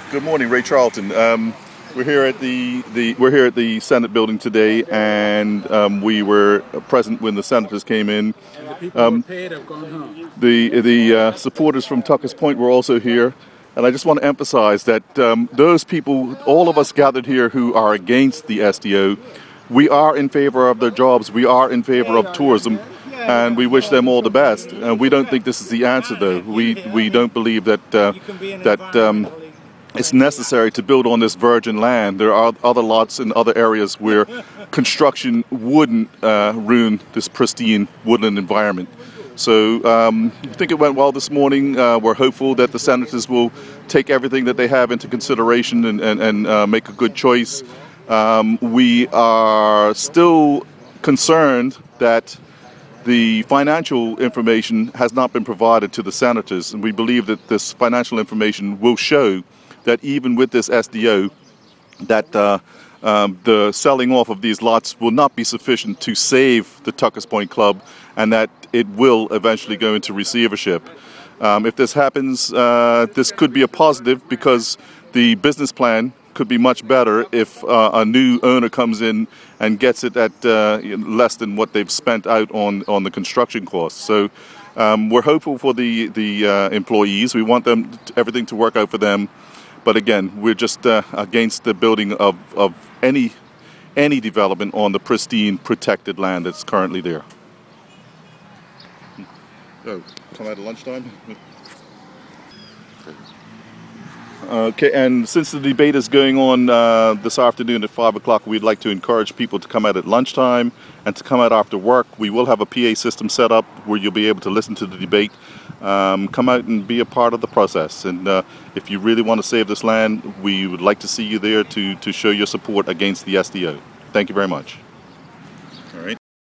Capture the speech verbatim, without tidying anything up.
Good morning, Ray Charlton. Um, we're here at the, the we're here at the Senate building today, and um, we were present when the senators came in. And the people Um, who are paid have gone home. The the uh, supporters from Tuckers Point were also here, and I just want to emphasize that um, those people, all of us gathered here who are against the S D O, we are in favor of their jobs. We are in favor of tourism. And we wish them all the best. Uh, we don't think this is the answer, though. We we don't believe that uh, that um, it's necessary to build on this virgin land. There are other lots in other areas where construction wouldn't uh, ruin this pristine woodland environment. So um, I think it went well this morning. Uh, we're hopeful that the senators will take everything that they have into consideration and, and, and uh, make a good choice. Um, we are still concerned that the financial information has not been provided to the senators, and we believe that this financial information will show that even with this S D O, that uh, um, the selling off of these lots will not be sufficient to save the Tuckers Point Club, and that it will eventually go into receivership. Um, if this happens, uh, this could be a positive because the business plan could be much better if uh, a new owner comes in and gets it at uh, less than what they've spent out on, on the construction costs. So um, we're hopeful for the, the uh, employees. We want them to, everything to work out for them. But again, we're just uh, against the building of, of any, any development on the pristine, protected land that's currently there. Oh, come out at lunchtime? Okay, and since the debate is going on uh, this afternoon at five o'clock, we'd like to encourage people to come out at lunchtime and to come out after work. We will have a P A system set up where you'll be able to listen to the debate. Um, come out and be a part of the process. And uh, if you really want to save this land, we would like to see you there to, to show your support against the S D O. Thank you very much. All right.